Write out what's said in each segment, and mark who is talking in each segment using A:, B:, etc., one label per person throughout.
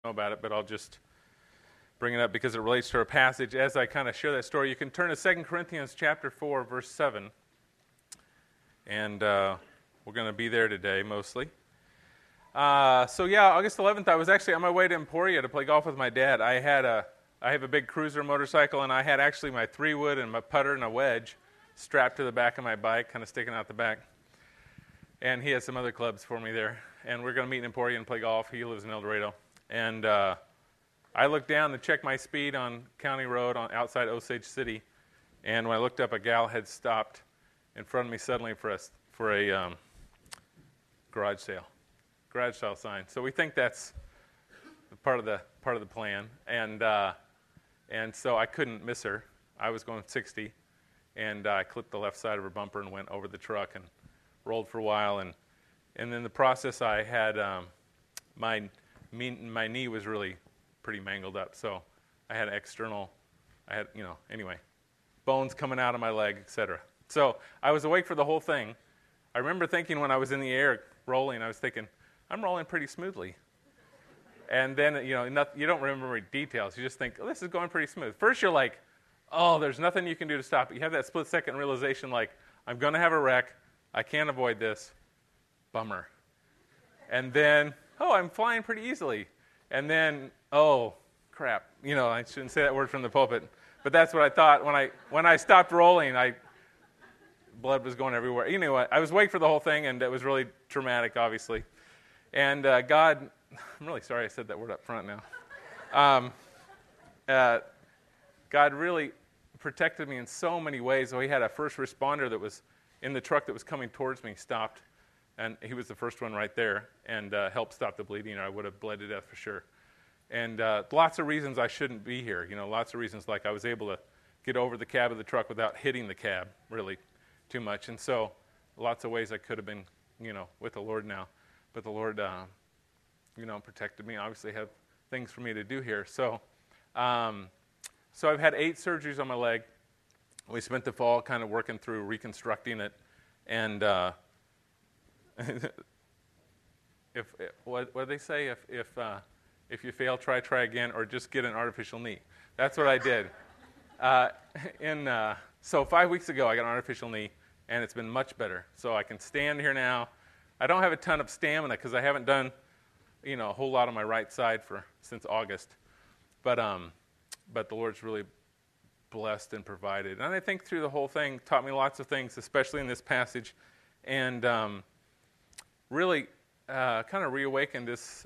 A: About it, but I'll just bring it up because it relates to our passage. As I kind of share that story, you can turn to 2 Corinthians chapter 4, verse 7. And we're going to be there today, mostly. August 11th, I was actually on my way to Emporia to play golf with my dad. I have a big cruiser motorcycle, and I had actually my 3-wood and my putter and a wedge strapped to the back of my bike, kind of sticking out the back. And he has some other clubs for me there. And we're going to meet in Emporia and play golf. He lives in El Dorado. And I looked down to check my speed on County Road outside Osage City, and when I looked up, a gal had stopped in front of me suddenly for a garage sale sign. So we think that's part of the plan, and so I couldn't miss her. I was going 60, and I clipped the left side of her bumper and went over the truck and rolled for a while, and in the process I had my knee was really pretty mangled up, so I had bones coming out of my leg, etc. So I was awake for the whole thing. I remember thinking when I was in the air rolling, I was thinking, I'm rolling pretty smoothly. And then, you don't remember details. You just think, oh, this is going pretty smooth. First you're like, oh, there's nothing you can do to stop it. You have that split-second realization like, I'm going to have a wreck. I can't avoid this. Bummer. And then, oh, I'm flying pretty easily. And then, oh, crap. I shouldn't say that word from the pulpit. But that's what I thought. When I stopped rolling, blood was going everywhere. Anyway, I was awake for the whole thing, and it was really traumatic, obviously. And God, I'm really sorry I said that word up front now. God really protected me in so many ways. So he had a first responder that was in the truck that was coming towards me, stopped. And he was the first one right there and helped stop the bleeding, or I would have bled to death for sure. And lots of reasons I shouldn't be here. Lots of reasons, like I was able to get over the cab of the truck without hitting the cab really too much. And so lots of ways I could have been, with the Lord now. But the Lord, protected me. Obviously have things for me to do here. So I've had 8 surgeries on my leg. We spent the fall kind of working through reconstructing it. And what do they say? If you fail, try again, or just get an artificial knee. That's what I did. So 5 weeks ago, I got an artificial knee, and it's been much better. So I can stand here now. I don't have a ton of stamina because I haven't done, a whole lot on my right side since August. But the Lord's really blessed and provided. And I think through the whole thing, taught me lots of things, especially in this passage, and really kind of reawakened this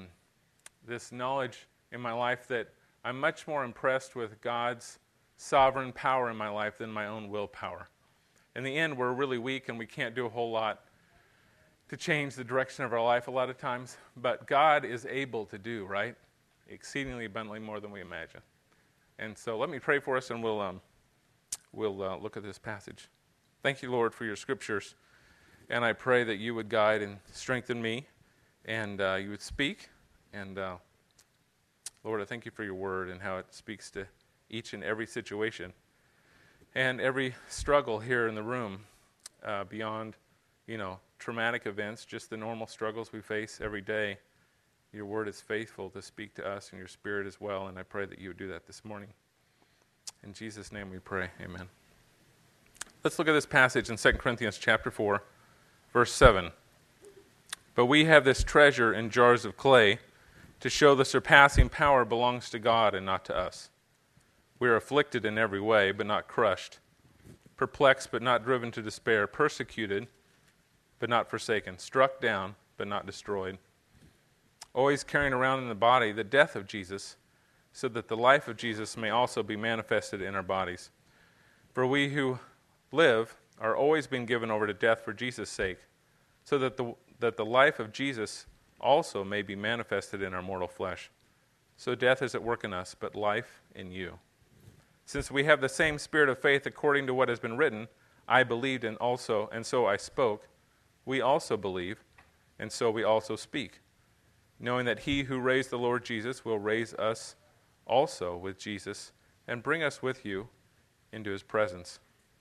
A: knowledge in my life that I'm much more impressed with God's sovereign power in my life than my own willpower. In the end, we're really weak and we can't do a whole lot to change the direction of our life a lot of times, but God is able to do, right? Exceedingly abundantly more than we imagine. And so let me pray for us, and we'll look at this passage. Thank you, Lord, for your scriptures. And I pray that you would guide and strengthen me, and you would speak. And Lord, I thank you for your word and how it speaks to each and every situation and every struggle here in the room, beyond, traumatic events, just the normal struggles we face every day. Your word is faithful to speak to us, and your spirit as well, and I pray that you would do that this morning. In Jesus' name we pray, amen. Let's look at this passage in 2 Corinthians chapter 4, verse 7. But we have this treasure in jars of clay to show the surpassing power belongs to God and not to us. We are afflicted in every way, but not crushed, perplexed, but not driven to despair, persecuted, but not forsaken, struck down, but not destroyed, always carrying around in the body the death of Jesus, so that the life of Jesus may also be manifested in our bodies. For we who live are always being given over to death for Jesus' sake, so that the life of Jesus also may be manifested in our mortal flesh. So death is at work in us, but life in you. Since we have the same spirit of faith according to what has been written, I believed and so I spoke. We also believe, and so we also speak, knowing that he who raised the Lord Jesus will raise us also with Jesus and bring us with you into his presence.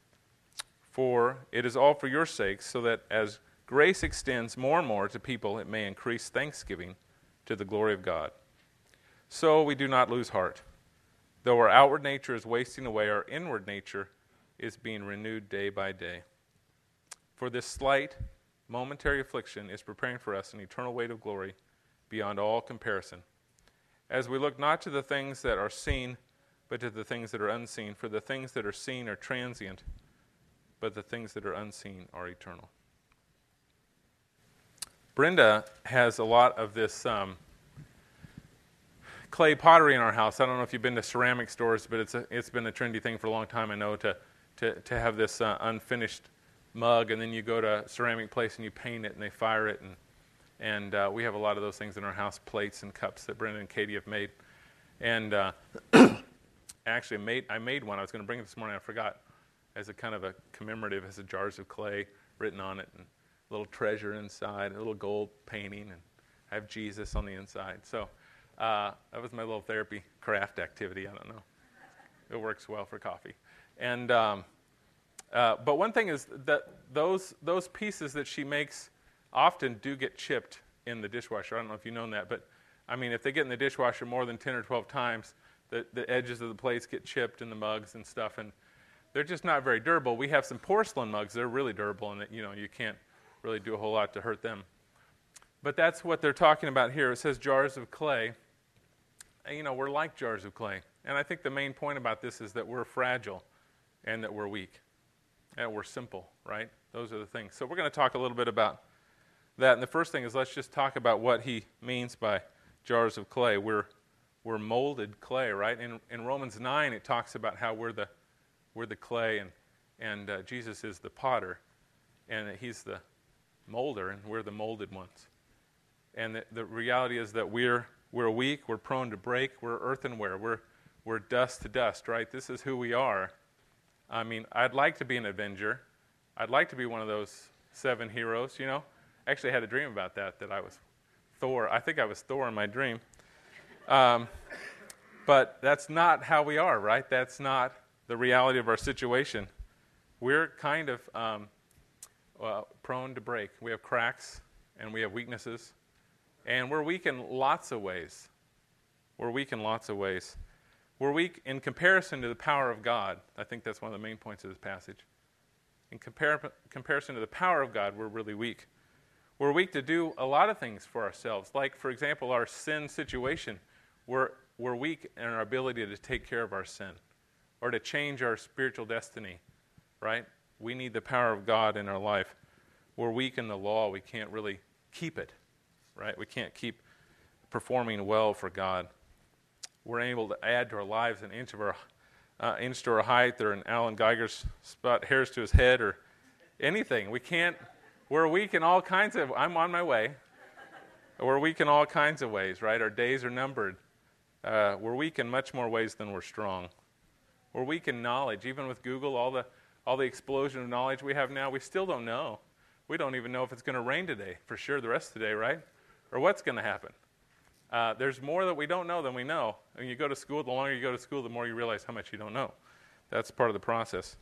A: For it is all for your sakes, so that as grace extends more and more to people, it may increase thanksgiving to the glory of God. so we do not lose heart. Though our outward nature is wasting away, our inward nature is being renewed day by day. For this slight, momentary affliction is preparing for us an eternal weight of glory beyond all comparison, as we look not to the things that are seen, but to the things that are unseen. For the things that are seen are transient, but the things that are unseen are eternal. Brenda has a lot of this clay pottery in our house. I don't know if you've been to ceramic stores, but it's been a trendy thing for a long time, I know, to have this unfinished mug, and then you go to a ceramic place and you paint it and they fire it, and we have a lot of those things in our house, plates and cups that Brenda and Katie have made. And actually I made one. I was going to bring it this morning, I forgot, as a kind of a commemorative, as a jars of clay written on it, and a little treasure inside, a little gold painting, and I have Jesus on the inside. So that was my little therapy craft activity. I don't know. It works well for coffee. And but one thing is that those pieces that she makes often do get chipped in the dishwasher. I don't know if you know that, but I mean, if they get in the dishwasher more than 10 or 12 times, the edges of the plates get chipped in the mugs and stuff, and they're just not very durable. We have some porcelain mugs. They're really durable, and you can't really do a whole lot to hurt them. But that's what they're talking about here. It says jars of clay. And, we're like jars of clay. And I think the main point about this is that we're fragile and that we're weak and we're simple, right? Those are the things. So we're going to talk a little bit about that. And the first thing is, let's just talk about what he means by jars of clay. We're molded clay, right? In Romans 9, it talks about how we're the clay and Jesus is the potter, and that he's the molder and we're the molded ones. And the reality is that we're weak, we're prone to break, we're earthenware, we're dust to dust, right? This is who we are. I mean, I'd like to be an Avenger. I'd like to be one of those 7 heroes, Actually, I had a dream about that I was Thor. I think I was Thor in my dream. But that's not how we are, right? That's not the reality of our situation. We're kind of prone to break. We have cracks and we have weaknesses. And we're weak in lots of ways. We're weak in in comparison to the power of God. I think that's one of the main points of this passage. In comparison to the power of God, we're really weak. We're weak to do a lot of things for ourselves. Like, for example, our sin situation. We're weak in our ability to take care of our sin or to change our spiritual destiny, right? We need the power of God in our life. We're weak in the law. We can't really keep it, right? We can't keep performing well for God. We're able to add to our lives an inch to our height, or an Alan Geiger's spot hairs to his head, or anything. We're weak in all kinds of, I'm on my way. We're weak in all kinds of ways, right? Our days are numbered. We're weak in much more ways than we're strong. We're weak in knowledge. Even with Google, all the explosion of knowledge we have now, we still don't know. We don't even know if it's going to rain today, for sure, the rest of the day, right? Or what's going to happen. There's more that we don't know than we know. When you go to school, the longer you go to school, the more you realize how much you don't know. That's part of the process.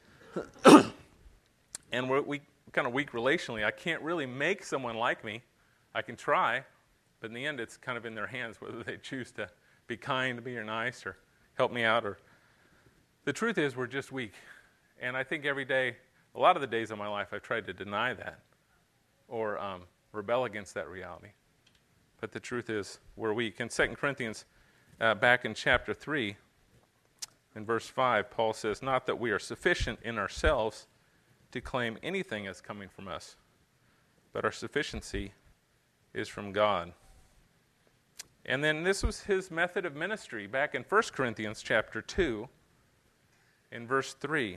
A: And we're kind of weak relationally. I can't really make someone like me. I can try, but in the end, it's kind of in their hands whether they choose to be kind to me or nice or help me out. Or the truth is, we're just weak. And I think every day, a lot of the days of my life, I've tried to deny that or rebel against that reality. But the truth is, we're weak. In 2 Corinthians, back in chapter 3, in verse 5, Paul says, "Not that we are sufficient in ourselves to claim anything as coming from us, but our sufficiency is from God." And then this was his method of ministry back in 1 Corinthians chapter 2, in verse 3.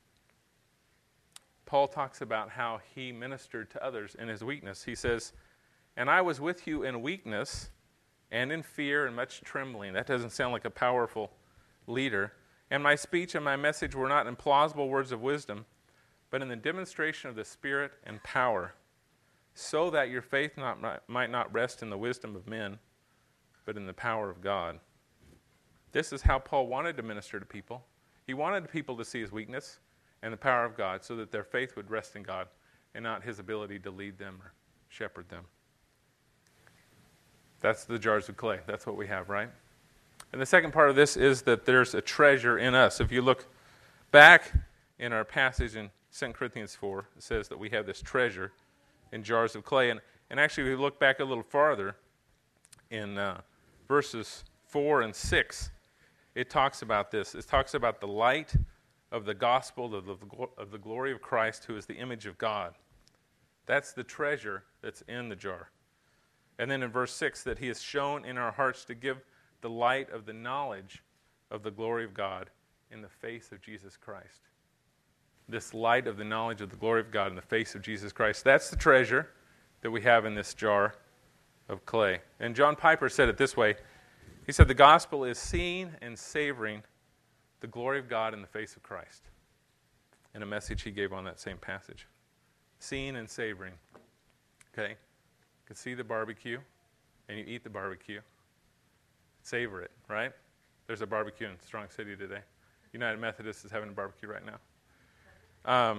A: Paul talks about how he ministered to others in his weakness. He says, "And I was with you in weakness and in fear and much trembling." That doesn't sound like a powerful leader. "And my speech and my message were not in plausible words of wisdom, but in the demonstration of the Spirit and power, so that your faith might not rest in the wisdom of men, but in the power of God." This is how Paul wanted to minister to people. He wanted people to see his weakness and the power of God so that their faith would rest in God and not his ability to lead them or shepherd them. That's the jars of clay. That's what we have, right? And the second part of this is that there's a treasure in us. If you look back in our passage in 2 Corinthians 4, it says that we have this treasure in jars of clay. And actually, if we look back a little farther in verses 4 and 6, it talks about this. It talks about the light of the gospel of the glory of Christ, who is the image of God. That's the treasure that's in the jar. And then in verse 6, that he has shown in our hearts to give the light of the knowledge of the glory of God in the face of Jesus Christ. This light of the knowledge of the glory of God in the face of Jesus Christ. That's the treasure that we have in this jar of clay. And John Piper said it this way. He said, the gospel is seeing and savoring the glory of God in the face of Christ. In a message he gave on that same passage. Seeing and savoring. Okay? You can see the barbecue, and you eat the barbecue. Savor it, right? There's a barbecue in Strong City today. United Methodist is having a barbecue right now.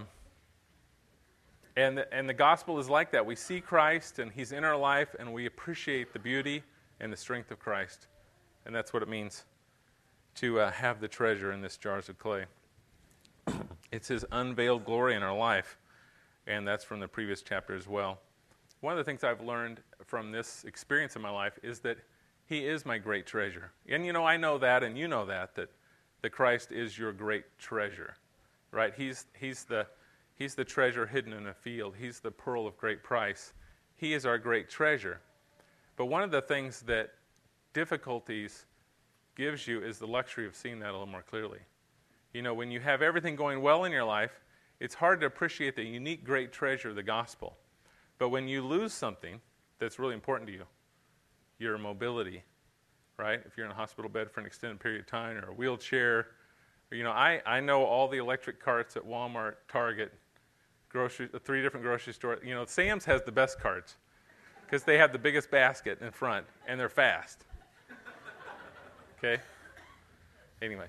A: And the gospel is like that. We see Christ, and he's in our life, and we appreciate the beauty and the strength of Christ. And that's what it means to have the treasure in this jars of clay. It's his unveiled glory in our life, and that's from the previous chapter as well. One of the things I've learned from this experience in my life is that he is my great treasure. And I know that, and you know that Christ is your great treasure, right? He's the treasure hidden in a field. He's the pearl of great price. He is our great treasure. But one of the things that difficulties gives you is the luxury of seeing that a little more clearly. When you have everything going well in your life, it's hard to appreciate the unique great treasure of the gospel. But when you lose something that's really important to you, your mobility, right? If you're in a hospital bed for an extended period of time, or a wheelchair, I know all the electric carts at Walmart, Target, 3 different grocery stores. Sam's has the best carts because they have the biggest basket in front, and they're fast. Okay? Anyway.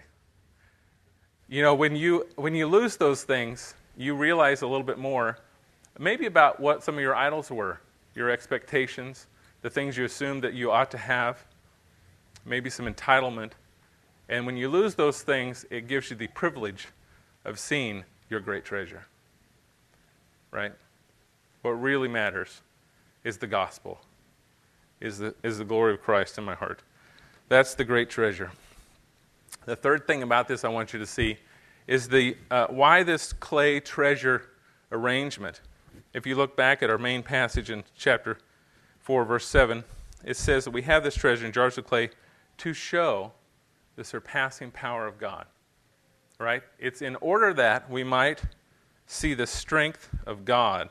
A: When you lose those things, you realize a little bit more, maybe about what some of your idols were, your expectations, the things you assumed that you ought to have, maybe some entitlement. And when you lose those things, it gives you the privilege of seeing your great treasure. Right? What really matters is the gospel, is the glory of Christ in my heart. That's the great treasure. The third thing about this I want you to see is why this clay treasure arrangement. If you look back at our main passage in chapter 4, verse 7, it says that we have this treasure in jars of clay to show the surpassing power of God. Right? It's in order that we might see the strength of God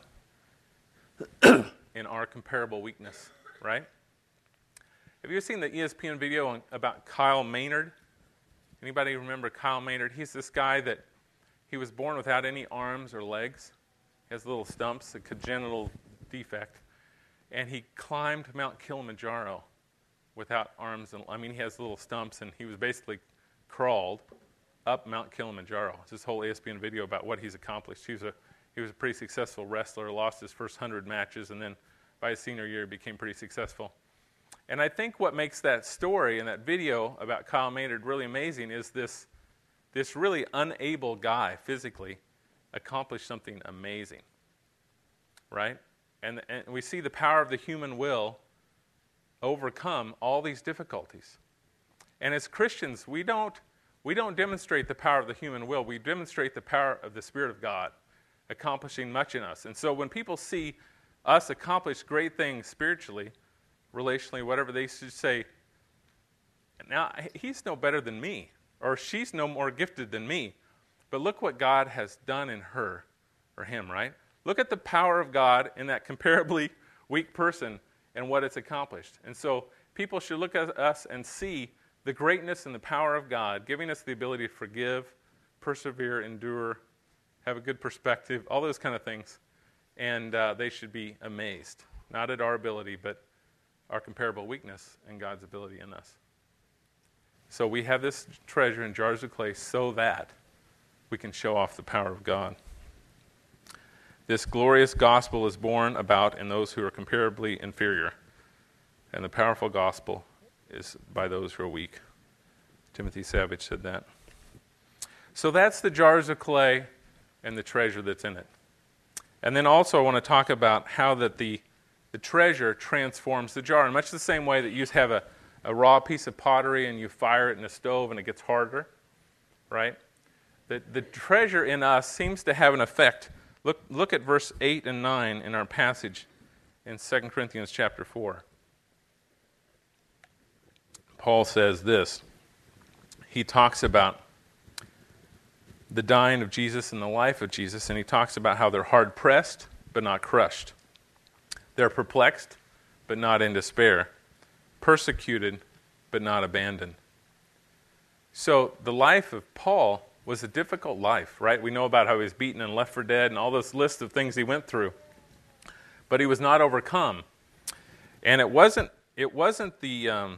A: in our comparable weakness. Right? Have you seen the ESPN video about Kyle Maynard? Anybody remember Kyle Maynard? He's this guy that he was born without any arms or legs. He has little stumps, a congenital defect. And he climbed Mount Kilimanjaro without arms. He has little stumps, and he was basically crawled up Mount Kilimanjaro. It's this whole ESPN video about what he's accomplished. He was a pretty successful wrestler, lost his first 100 matches, and then by his senior year became pretty successful. And I think what makes that story and that video about Kyle Maynard really amazing is this really unable guy physically accomplished something amazing, right? And we see the power of the human will overcome all these difficulties. And as Christians, we don't demonstrate the power of the human will. We demonstrate the power of the Spirit of God accomplishing much in us. And so when people see us accomplish great things spiritually, relationally, whatever, they should say, now, he's no better than me, or she's no more gifted than me. But look what God has done in her or him, right? Look at the power of God in that comparably weak person and what it's accomplished. And so people should look at us and see the greatness and the power of God, giving us the ability to forgive, persevere, endure, have a good perspective, all those kind of things. And they should be amazed, not at our ability, but our comparable weakness and God's ability in us. So we have this treasure in jars of clay so that we can show off the power of God. This glorious gospel is born about in those who are comparably inferior. and the powerful gospel is by those who are weak. Timothy Savage said that. So that's the jars of clay and the treasure that's in it. And then also I want to talk about how that the treasure transforms the jar. In much the same way that you have a raw piece of pottery and you fire it in a stove and it gets harder, right? The treasure in us seems to have an effect. Look at verse 8 and 9 in our passage in 2 Corinthians chapter 4. Paul says this. He talks about the dying of Jesus and the life of Jesus, and he talks about how they're hard-pressed but not crushed. They're perplexed but not in despair. Persecuted but not abandoned. So the life of Paul was a difficult life, right? We know about how he was beaten and left for dead and all this list of things he went through. But he was not overcome. And it wasn't the...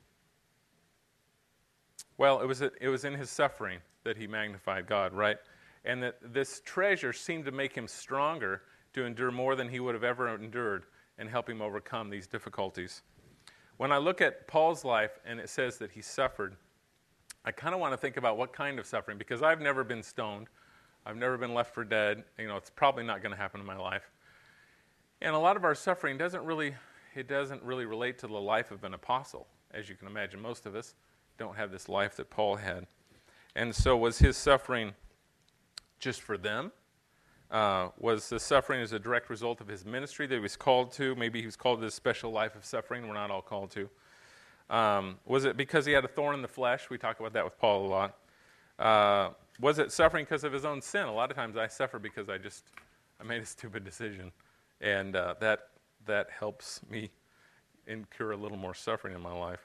A: it was in his suffering that he magnified God, right? And that this treasure seemed to make him stronger to endure more than he would have ever endured and help him overcome these difficulties. When I look at Paul's life and it says that he suffered, I kind of want to think about what kind of suffering, because I've never been stoned. I've never been left for dead. It's probably not going to happen in my life. And a lot of our suffering doesn't really relate to the life of an apostle. As you can imagine, most of us don't have this life that Paul had. And so was his suffering just for them? Was the suffering as a direct result of his ministry that he was called to? Maybe he was called to this special life of suffering we're not all called to. Was it because he had a thorn in the flesh? We talk about that with Paul a lot. Was it suffering because of his own sin? A lot of times I suffer because I made a stupid decision. And that helps me incur a little more suffering in my life.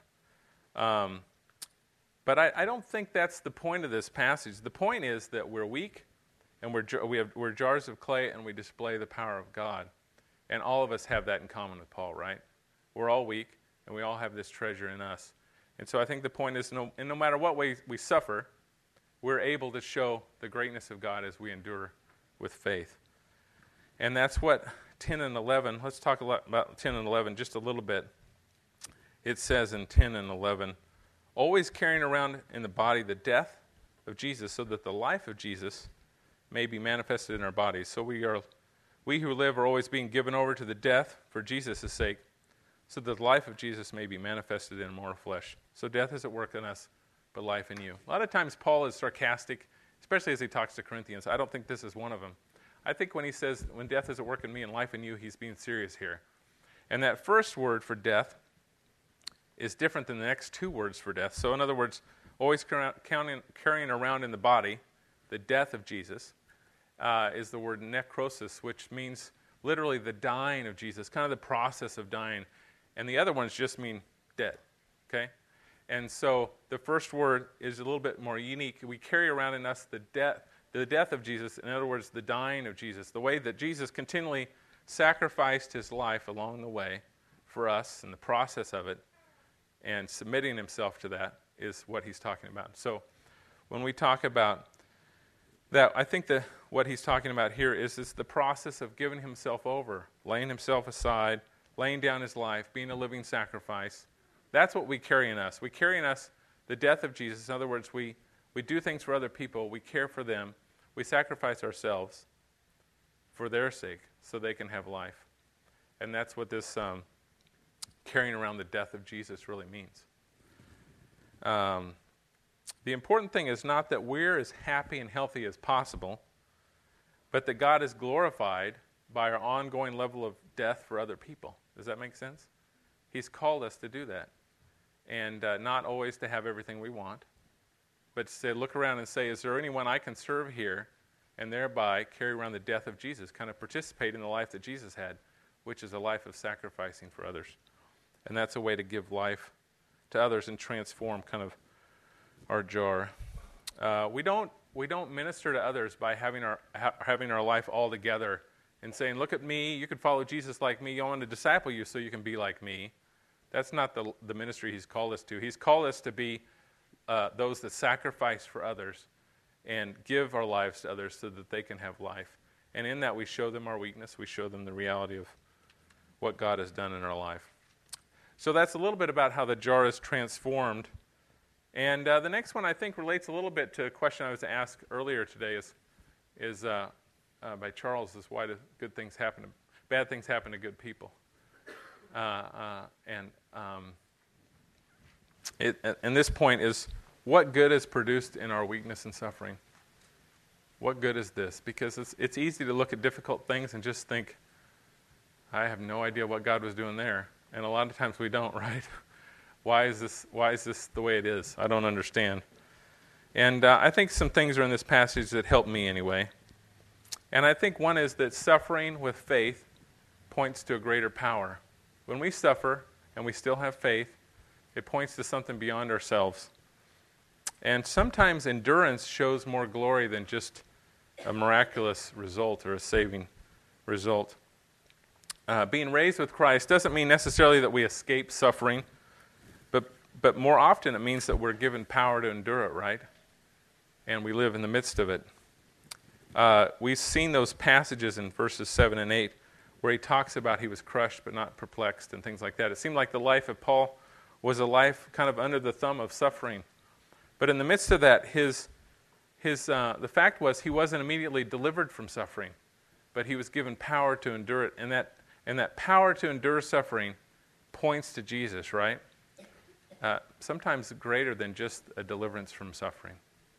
A: But I don't think that's the point of this passage. The point is that we're weak, and we're jars of clay, and we display the power of God. And all of us have that in common with Paul, right? We're all weak, and we all have this treasure in us. And so I think the point is, no matter what way we suffer, we're able to show the greatness of God as we endure with faith. And that's what 10 and 11, let's talk about 10 and 11 just a little bit. It says in 10 and 11, always carrying around in the body the death of Jesus, so that the life of Jesus may be manifested in our bodies. So we who live are always being given over to the death for Jesus' sake, so that the life of Jesus may be manifested in mortal flesh. So death is at work in us, but life in you. A lot of times Paul is sarcastic, especially as he talks to Corinthians. I don't think this is one of them. I think when he says, when death is at work in me and life in you, he's being serious here. And that first word for death is different than the next two words for death. So in other words, always carrying around in the body the death of Jesus is the word necrosis, which means literally the dying of Jesus, kind of the process of dying. And the other ones just mean dead, okay? And so the first word is a little bit more unique. We carry around in us the death of Jesus, in other words, the dying of Jesus, the way that Jesus continually sacrificed his life along the way for us and the process of it, and submitting himself to that is what he's talking about. So when we talk about that, I think that what he's talking about here is the process of giving himself over, laying himself aside, laying down his life, being a living sacrifice. That's what we carry in us. We carry in us the death of Jesus. In other words, we do things for other people. We care for them. We sacrifice ourselves for their sake so they can have life. And that's what this carrying around the death of Jesus really means. The important thing is not that we're as happy and healthy as possible, but that God is glorified by our ongoing level of death for other people. Does that make sense? He's called us to do that. And not always to have everything we want, but to look around and say, is there anyone I can serve here, and thereby carry around the death of Jesus, kind of participate in the life that Jesus had, which is a life of sacrificing for others. And that's a way to give life to others and transform kind of our jar. We don't minister to others by having our life all together and saying, look at me, you can follow Jesus like me, I want to disciple you so you can be like me. That's not the ministry he's called us to. He's called us to be those that sacrifice for others and give our lives to others so that they can have life. And in that we show them our weakness. We show them the reality of what God has done in our life. So that's a little bit about how the jar is transformed. And the next one I think relates a little bit to a question I was asked earlier today is by Charles, is why do bad things happen to good people? And this point is, what good is produced in our weakness and suffering? What good is this? Because it's easy to look at difficult things and just think, I have no idea what God was doing there. And a lot of times we don't, right? Why is this the way it is? I don't understand. And I think some things are in this passage that help me anyway. And I think one is that suffering with faith points to a greater power. When we suffer and we still have faith, it points to something beyond ourselves. And sometimes endurance shows more glory than just a miraculous result or a saving result. Being raised with Christ doesn't mean necessarily that we escape suffering, but more often it means that we're given power to endure it, right? And we live in the midst of it. We've seen those passages in verses 7 and 8 where he talks about he was crushed but not perplexed and things like that. It seemed like the life of Paul was a life kind of under the thumb of suffering. But in the midst of that, the fact was he wasn't immediately delivered from suffering, but he was given power to endure it. And that power to endure suffering points to Jesus, right? Sometimes greater than just a deliverance from suffering.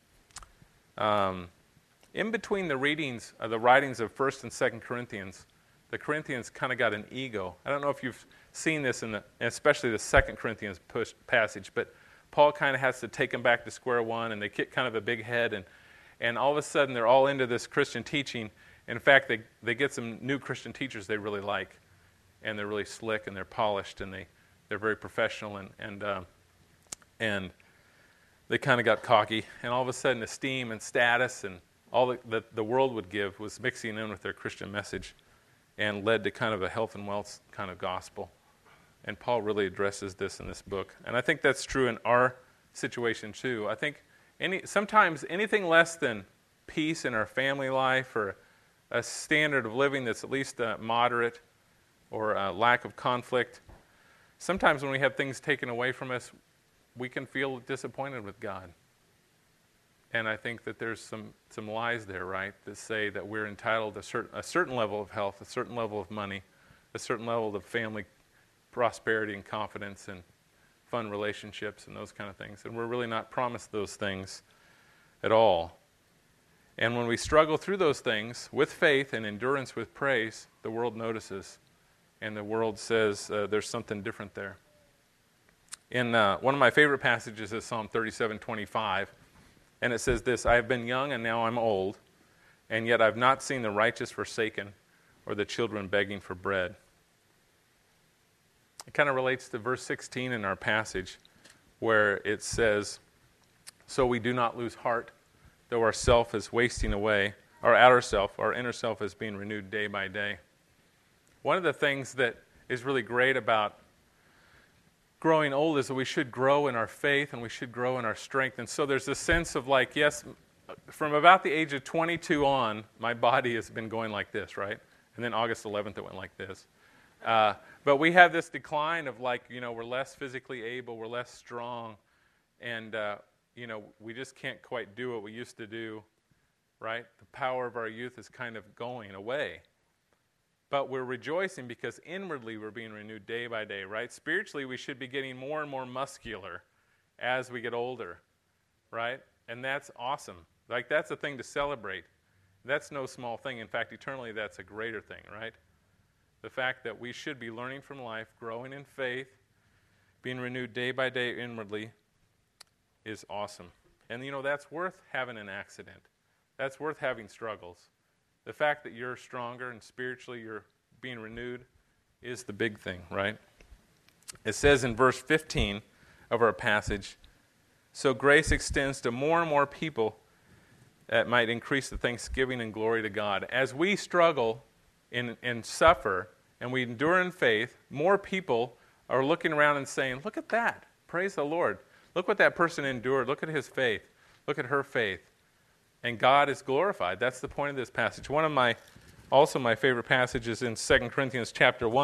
A: In between the writings of 1st and 2nd Corinthians, the Corinthians kind of got an ego. I don't know if you've seen this especially the 2nd Corinthians passage, but Paul kind of has to take them back to square one, and they get kind of a big head, and all of a sudden they're all into this Christian teaching. In fact, they get some new Christian teachers they really like, and they're really slick and they're polished and they're very professional and they kind of got cocky, and all of a sudden esteem and status and all that the world would give was mixing in with their Christian message and led to kind of a health and wealth kind of gospel. And Paul really addresses this in this book. And I think that's true in our situation too. I think sometimes anything less than peace in our family life or a standard of living that's at least moderate or a lack of conflict, sometimes when we have things taken away from us, we can feel disappointed with God. And I think that there's some lies there, right, that say that we're entitled to a certain level of health, a certain level of money, a certain level of family prosperity and confidence and fun relationships and those kind of things. And we're really not promised those things at all. And when we struggle through those things with faith and endurance with praise, the world notices. And the world says there's something different there. In one of my favorite passages is Psalm 37:25. And it says this, I have been young and now I'm old, and yet I've not seen the righteous forsaken or the children begging for bread. It kind of relates to verse 16 in our passage where it says, so we do not lose heart, though our self is wasting away, our outer self, our inner self is being renewed day by day. One of the things that is really great about growing old is that we should grow in our faith and we should grow in our strength. And so there's this sense of like, yes, from about the age of 22 on, my body has been going like this, right? And then August 11th, it went like this. But we have this decline of like, we're less physically able, we're less strong, and, we just can't quite do what we used to do, right? The power of our youth is kind of going away. But we're rejoicing because inwardly we're being renewed day by day, right? Spiritually, we should be getting more and more muscular as we get older, right? And that's awesome. Like, that's a thing to celebrate. That's no small thing. In fact, eternally, that's a greater thing, right? The fact that we should be learning from life, growing in faith, being renewed day by day inwardly is awesome. And, that's worth having an accident. That's worth having struggles. The fact that you're stronger and spiritually you're being renewed is the big thing, right? It says in verse 15 of our passage, so grace extends to more and more people that might increase the thanksgiving and glory to God. As we struggle and suffer and we endure in faith, more people are looking around and saying, look at that. Praise the Lord. Look what that person endured. Look at his faith. Look at her faith. And God is glorified. That's the point of this passage. One of my favorite passages in 2 Corinthians chapter 1,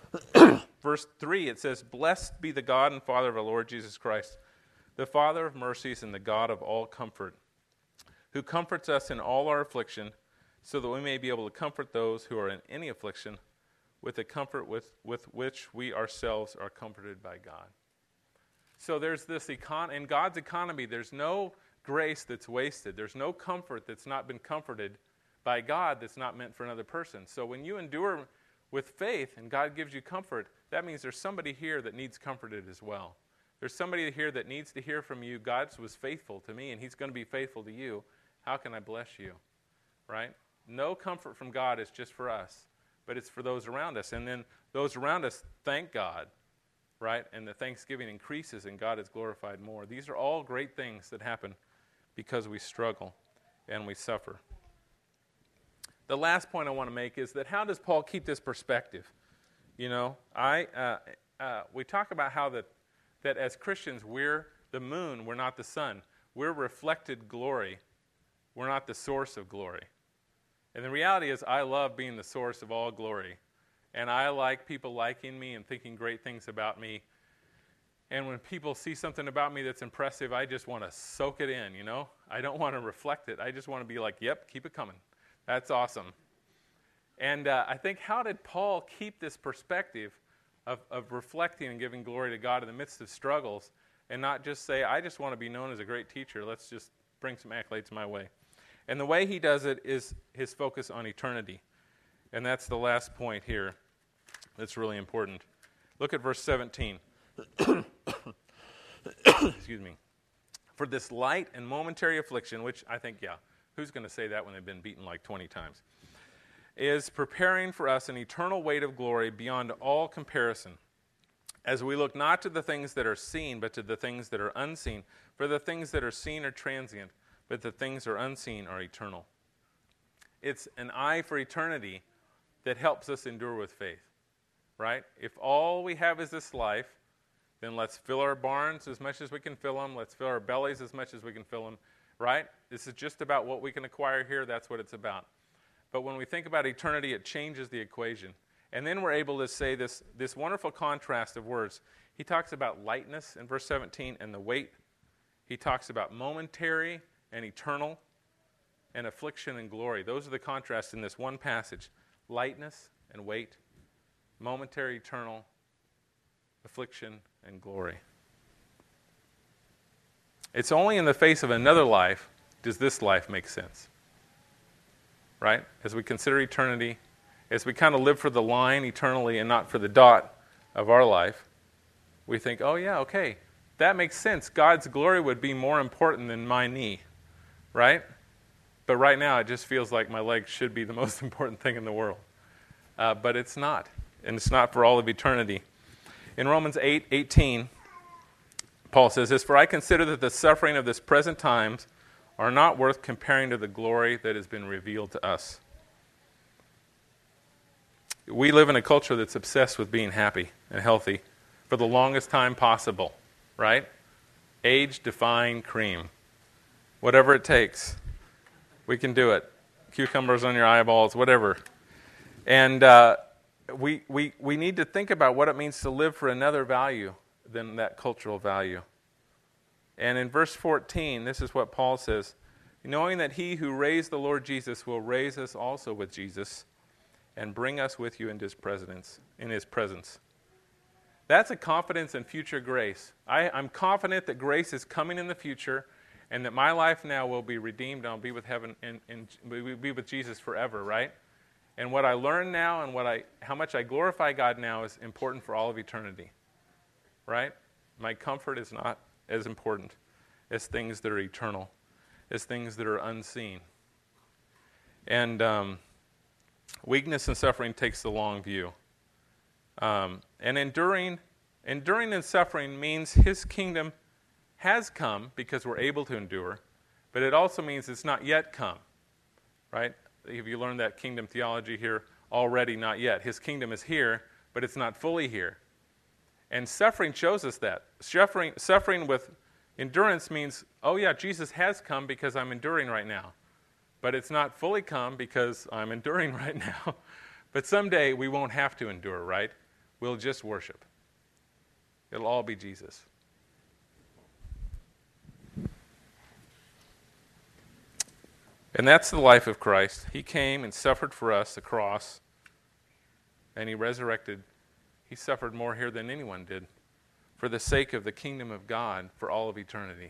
A: Verse 3, it says, "Blessed be the God and Father of our Lord Jesus Christ, the Father of mercies and the God of all comfort, who comforts us in all our affliction, so that we may be able to comfort those who are in any affliction with the comfort with which we ourselves are comforted by God." So there's this in God's economy, there's no grace that's wasted. There's no comfort that's not been comforted by God that's not meant for another person. So when you endure with faith and God gives you comfort, that means there's somebody here that needs comforted as well. There's somebody here that needs to hear from you, God was faithful to me and he's going to be faithful to you. How can I bless you? Right? No comfort from God is just for us, but it's for those around us. And then those around us thank God, right? And the thanksgiving increases and God is glorified more. These are all great things that happen because we struggle and we suffer. The last point I want to make is that how does Paul keep this perspective? You know, we talk about how that as Christians we're the moon, we're not the sun. We're reflected glory. We're not the source of glory. And the reality is I love being the source of all glory. And I like people liking me and thinking great things about me. And when people see something about me that's impressive, I just want to soak it in, you know? I don't want to reflect it. I just want to be like, yep, keep it coming. That's awesome. And I think, how did Paul keep this perspective of reflecting and giving glory to God in the midst of struggles and not just say, I just want to be known as a great teacher. Let's just bring some accolades my way. And the way he does it is his focus on eternity. And that's the last point here that's really important. Look at verse 17. Excuse me. "For this light and momentary affliction," which I think, yeah, who's going to say that when they've been beaten like 20 times? "Is preparing for us an eternal weight of glory beyond all comparison, as we look not to the things that are seen, but to the things that are unseen. For the things that are seen are transient, but the things that are unseen are eternal." It's an eye for eternity that helps us endure with faith, right? If all we have is this life, then let's fill our barns as much as we can fill them. Let's fill our bellies as much as we can fill them, right? This is just about what we can acquire here. That's what it's about. But when we think about eternity, it changes the equation. And then we're able to say this wonderful contrast of words. He talks about lightness in verse 17 and the weight. He talks about momentary and eternal and affliction and glory. Those are the contrasts in this one passage. Lightness and weight, momentary, eternal, affliction, and glory. It's only in the face of another life does this life make sense. Right? As we consider eternity, as we kind of live for the line eternally and not for the dot of our life, we think, oh yeah, okay, that makes sense. God's glory would be more important than my knee, right? But right now it just feels like my leg should be the most important thing in the world. But it's not, and it's not for all of eternity. In Romans 8:18, Paul says this, "For I consider that the suffering of this present times are not worth comparing to the glory that has been revealed to us." We live in a culture that's obsessed with being happy and healthy for the longest time possible, right? Age-defying cream. Whatever it takes, we can do it. Cucumbers on your eyeballs, whatever. And we need to think about what it means to live for another value than that cultural value. And in verse 14, this is what Paul says, "Knowing that he who raised the Lord Jesus will raise us also with Jesus and bring us with you in his presence." That's a confidence in future grace. I'm confident that grace is coming in the future and that my life now will be redeemed and I'll be with heaven and be with Jesus forever, right? And what I learn now and how much I glorify God now is important for all of eternity, right? My comfort is not as important as things that are eternal, as things that are unseen. And weakness and suffering takes the long view. And enduring and suffering means his kingdom has come because we're able to endure, but it also means it's not yet come, right? If you learned that kingdom theology here, already not yet. His kingdom is here, but it's not fully here. And suffering shows us that. Suffering with endurance means, oh yeah, Jesus has come because I'm enduring right now. But it's not fully come because I'm enduring right now. But someday we won't have to endure, right? we'll just worship. It'll all be Jesus. And that's the life of Christ. He came and suffered for us, the cross, and he resurrected. He suffered more here than anyone did for the sake of the kingdom of God for all of eternity.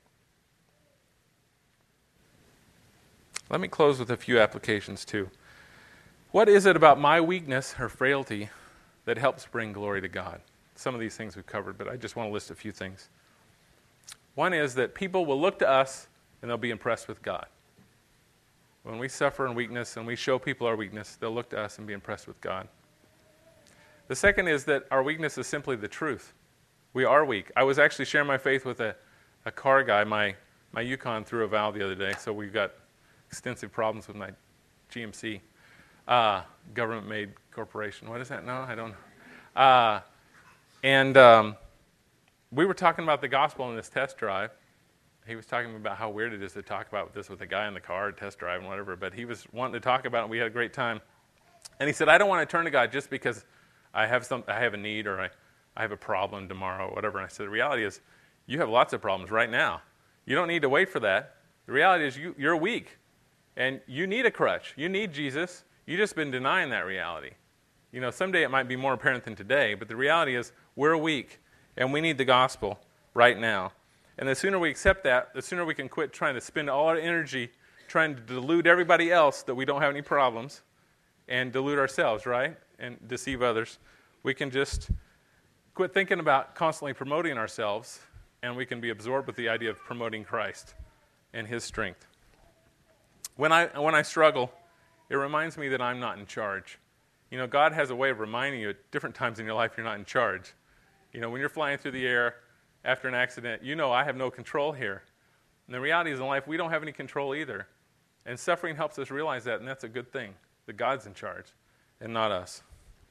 A: Let me close with a few applications too. What is it about my weakness or frailty that helps bring glory to God? Some of these things we've covered, but I just want to list a few things. One is that people will look to us and they'll be impressed with God. When we suffer in weakness and we show people our weakness, they'll look to us and be impressed with God. The second is that our weakness is simply the truth. We are weak. I was actually sharing my faith with a car guy. My Yukon threw a valve the other day, so we've got extensive problems with my GMC, government-made corporation. What is that? No, I don't know. And we were talking about the gospel in this test drive. He was talking about how weird it is to talk about this with a guy in the car, test drive and whatever, but he was wanting to talk about it, and we had a great time. And he said, I don't want to turn to God just because I have a need or I have a problem tomorrow or whatever. And I said, the reality is you have lots of problems right now. You don't need to wait for that. The reality is you're weak, and you need a crutch. You need Jesus. You've just been denying that reality. You know, someday it might be more apparent than today, but the reality is we're weak, and we need the gospel right now. And the sooner we accept that, the sooner we can quit trying to spend all our energy trying to delude everybody else that we don't have any problems and delude ourselves, right? And deceive others. We can just quit thinking about constantly promoting ourselves, and we can be absorbed with the idea of promoting Christ and his strength. When I struggle, it reminds me that I'm not in charge. You know, God has a way of reminding you at different times in your life you're not in charge. You know, when you're flying through the air after an accident, you know I have no control here. And the reality is in life, we don't have any control either. And suffering helps us realize that, and that's a good thing, that God's in charge and not us.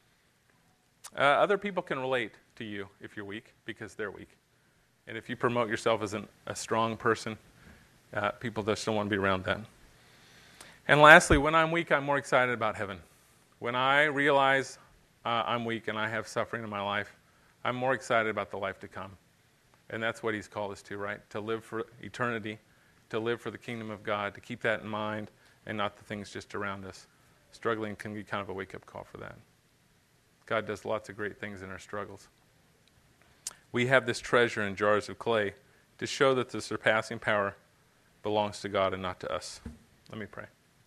A: Other people can relate to you if you're weak because they're weak. And if you promote yourself as a strong person, people just don't want to be around that. And lastly, when I'm weak, I'm more excited about heaven. When I realize I'm weak and I have suffering in my life, I'm more excited about the life to come. And that's what he's called us to, right? To live for eternity, to live for the kingdom of God, to keep that in mind and not the things just around us. Struggling can be kind of a wake-up call for that. God does lots of great things in our struggles. We have this treasure in jars of clay to show that the surpassing power belongs to God and not to us. Let me pray.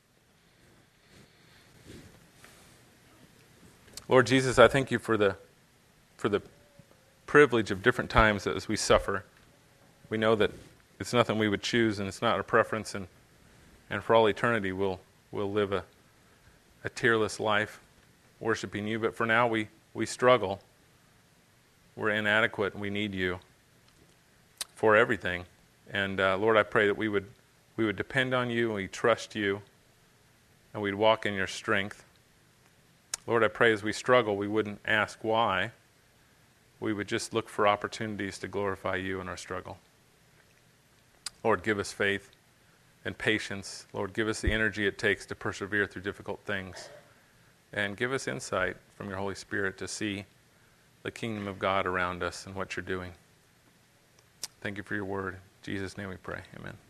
A: Lord Jesus, I thank you for the privilege of different times as we suffer. We know that it's nothing we would choose, and it's not a preference, and for all eternity we'll live a tearless life worshiping you. But for now we struggle. We're inadequate, and we need you for everything. And Lord, I pray that we would depend on you, and we trust you, and we'd walk in your strength. Lord, I pray as we struggle, we wouldn't ask why. We would just look for opportunities to glorify you in our struggle. Lord, give us faith and patience. Lord, give us the energy it takes to persevere through difficult things. And give us insight from your Holy Spirit to see the kingdom of God around us and what you're doing. Thank you for your word. In Jesus' name we pray. Amen.